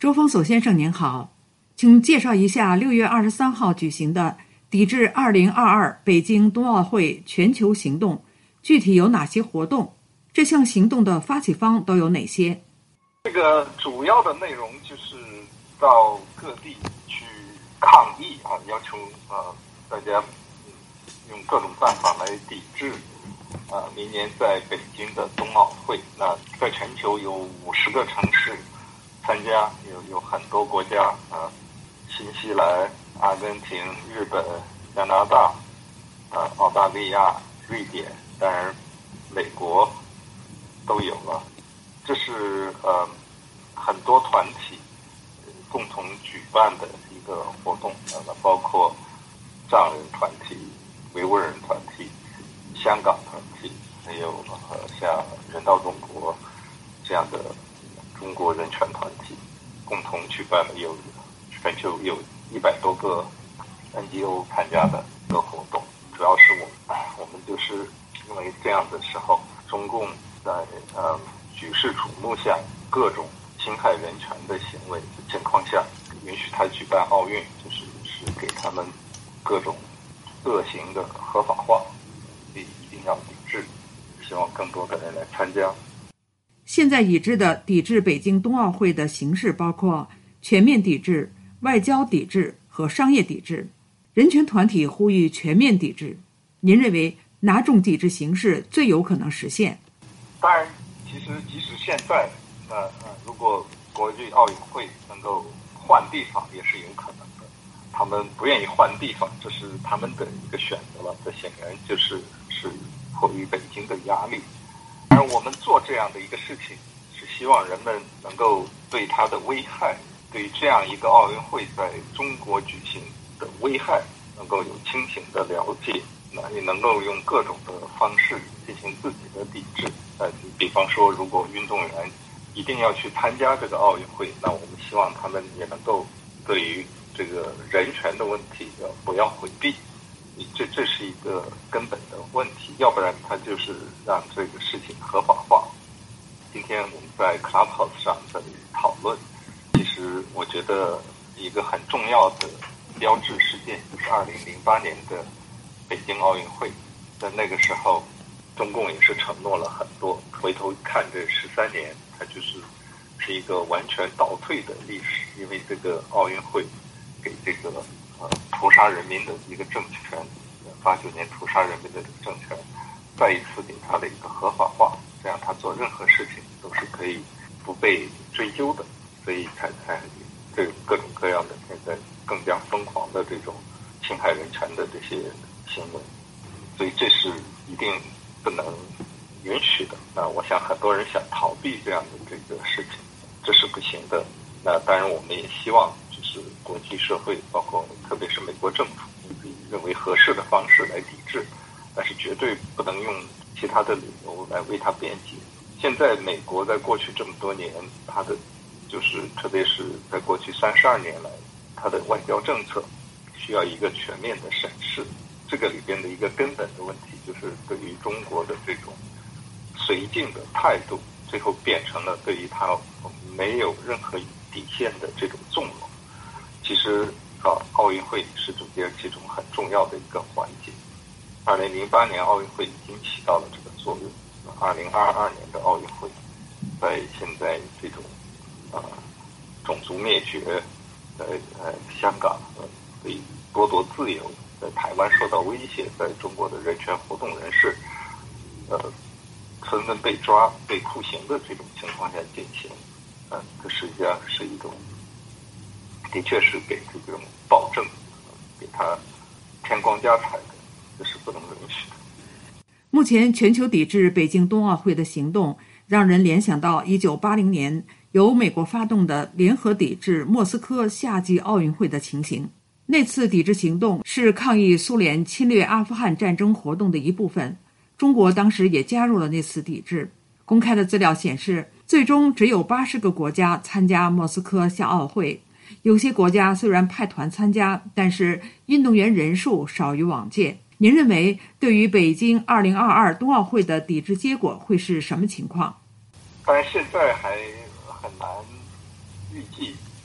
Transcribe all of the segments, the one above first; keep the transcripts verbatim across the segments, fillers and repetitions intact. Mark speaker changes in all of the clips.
Speaker 1: 周峰叟先生您好，请介绍一下六月二十三号举行的抵制二零二二北京冬奥会全球行动具体有哪些活动？这项行动的发起方都有哪些？
Speaker 2: 这个主要的内容就是到各地去抗议啊，要求呃大家、嗯、用各种办法来抵制啊、呃、明年在北京的冬奥会。那在全球有五十个城市参加，有有很多国家啊、呃，新西兰、阿根廷、日本、加拿大、呃澳大利亚、瑞典，当然美国都有了。这是呃很多团体共同举办的一个活动，呃，包括藏人团体、维吾尔人团体、香港团体，还有呃像人道中国这样的中国人权团体共同举办的，有全球有一百多个 N G O 参加的一个活动。主要是我们我们就是因为这样的时候，中共在呃举世瞩目下各种侵害人权的行为的情况下，允许他举办奥运，就是是给他们各种恶行的合法化，所以一定要抵制，希望更多的人来参加。
Speaker 1: 现在已知的抵制北京冬奥会的形式包括全面抵制、外交抵制和商业抵制。人权团体呼吁全面抵制，您认为哪种抵制形式最有可能实现？
Speaker 2: 当然，其实即使现在呃呃，如果国际奥运会能够换地方，也是有可能的。他们不愿意换地方，这是他们的一个选择了。这显然就是是迫于北京的压力。而我们做这样的一个事情，是希望人们能够对它的危害，对这样一个奥运会在中国举行的危害，能够有清醒的了解，那也能够用各种的方式进行自己的抵制。呃，比方说，如果运动员一定要去参加这个奥运会，那我们希望他们也能够对于这个人权的问题要不要回避，这这是一个根本的问题，要不然他就是让这个事情合法化。今天我们在 Clubhouse 上这里讨论，其实我觉得一个很重要的标志事件就是二零零八年的北京奥运会。在那个时候，中共也是承诺了很多，回头看这十三年，它就是是一个完全倒退的历史，因为这个奥运会给这个呃屠杀人民的一个政权，八九年屠杀人民的这个政权，再一次给他的一个合法化，这样他做任何事情都是可以不被追究的，所以才才这各种各样的现在更加疯狂的这种侵害人权的这些行为，所以这是一定不能允许的。那我想很多人想逃避这样的这个事情，这是不行的。那当然我们也希望就是国际社会，包括特别是美国政府，认为合适的方式来抵制，但是绝对不能用其他的理由来为它辩解。现在美国在过去这么多年，它的就是特别是在过去三十二年来，它的外交政策需要一个全面的审视。这个里边的一个根本的问题，就是对于中国的这种绥靖的态度，最后变成了对于它没有任何底线的这种纵容。其实啊，奥运会是中间其中很重要的一个环节。二零零八年奥运会已经起到了这个作用。二零二二年的奥运会，在现在这种呃种族灭绝，在呃香港呃被剥夺自由，在台湾受到威胁，在中国的人权活动人士呃纷纷被抓、被酷刑的这种情况下进行，呃，这实际上是一种的确是给这种暴政给他添光加彩的，这是不能允许的。
Speaker 1: 目前全球抵制北京冬奥会的行动让人联想到一九八零年由美国发动的联合抵制莫斯科夏季奥运会的情形。那次抵制行动是抗议苏联侵略阿富汗战争活动的一部分，中国当时也加入了那次抵制。公开的资料显示，最终只有八十个国家参加莫斯科夏奥会。有些国家虽然派团参加，但是运动员人数少于往届。您认为对于北京二零二二冬奥会的抵制结果会是什么情况？
Speaker 2: 当然现在还很难预计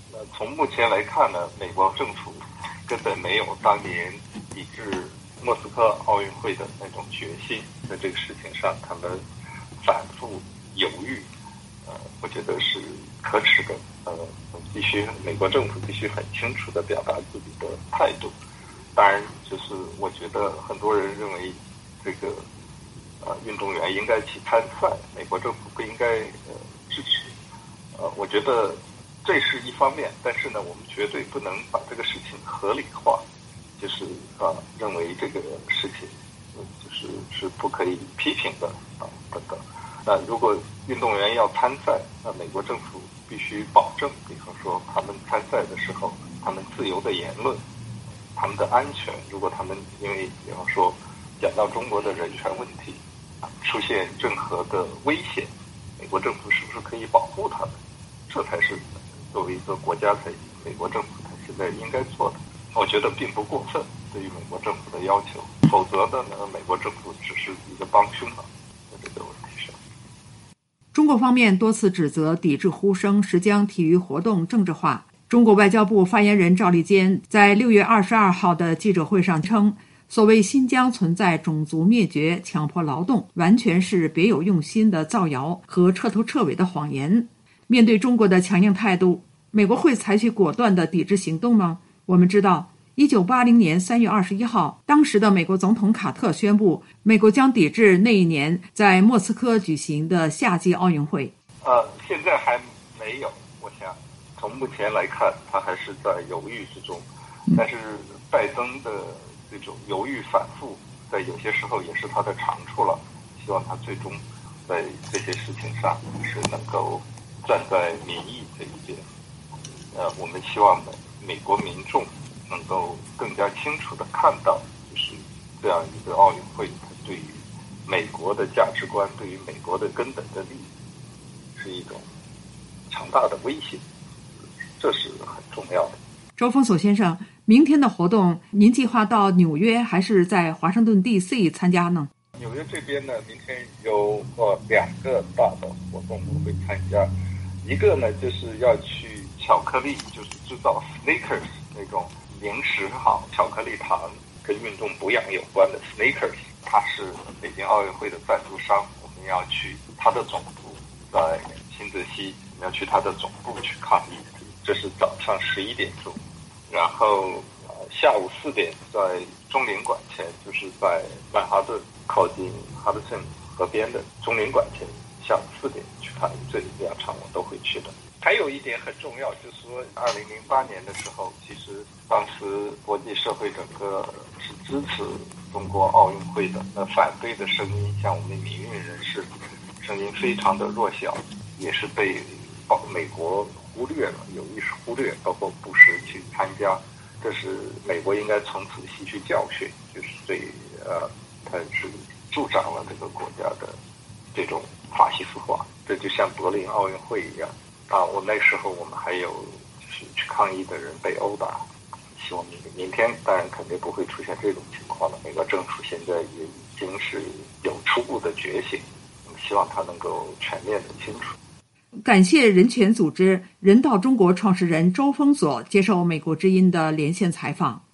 Speaker 2: 那从目前来看呢，美国政府根本没有当年抵制莫斯科奥运会的那种决心，在这个事情上他们反复犹豫，呃，我觉得是可耻的。呃，必须美国政府必须很清楚地表达自己的态度。当然，就是我觉得很多人认为这个呃运动员应该去参赛，美国政府不应该呃支持。呃，我觉得这是一方面，但是呢，我们绝对不能把这个事情合理化，就是啊、呃，认为这个事情、呃、就是是不可以批评的啊等等。那如果运动员要参赛，那美国政府必须保证，比方说他们参赛的时候，他们自由的言论，他们的安全。如果他们因为比方说讲到中国的人权问题，出现任何的危险，美国政府是不是可以保护他们？这才是作为一个国家，才美国政府他现在应该做的。我觉得并不过分，对于美国政府的要求。否则的呢，美国政府只是一个帮凶了，在这个问题上。
Speaker 1: 中国方面多次指责抵制呼声是将体育活动政治化。中国外交部发言人赵立坚在六月二十二号的记者会上称，所谓新疆存在种族灭绝、强迫劳动，完全是别有用心的造谣和彻头彻尾的谎言。面对中国的强硬态度，美国会采取果断的抵制行动吗？我们知道，一九八零年三月二十一号，当时的美国总统卡特宣布，美国将抵制那一年在莫斯科举行的夏季奥运会。
Speaker 2: 呃，现在还没有，我想从目前来看，他还是在犹豫之中。但是拜登的这种犹豫反复，在有些时候也是他的长处了。希望他最终在这些事情上是能够站在民意这一边。呃，我们希望美国民众能够更加清楚地看到，就是这样一个奥运会，它对于美国的价值观，对于美国的根本的利益，是一种强大的威胁，这是很重要的。
Speaker 1: 周峰锁先生，明天的活动，您计划到纽约还是在华盛顿 D C 参加呢？
Speaker 2: 纽约这边呢，明天有呃两个大的活动我会参加，一个呢就是要去巧克力，就是制造 Snickers 那种零食好巧克力糖，跟运动补养有关的 Snickers， 它是北京奥运会的赞助商，我们要去它的总部，在新泽西，我们要去它的总部去抗议。这是早上十一点钟，然后呃下午四点在中领馆前，就是在曼哈顿靠近哈德森河边的中领馆前，下午四点去抗议。这两场我都会去的。还有一点很重要，就是说二零零八年的时候，其实当时国际社会整个是支持中国奥运会的，那反对的声音，像我们民运人士，声音非常的弱小，也是被美国忽略了，有意识忽略，包括布什去参加，这是美国应该从此吸取教训，就是对呃，它是助长了这个国家的这种法西斯化，这就像柏林奥运会一样啊。我那时候我们还有就是去抗议的人被殴打，希望明明天当然肯定不会出现这种情况了。美国政府现在也已经是有初步的觉醒，我们希望它能够全面的清楚。
Speaker 1: 感谢人权组织人道中国创始人周峰锁接受美国之音的连线采访。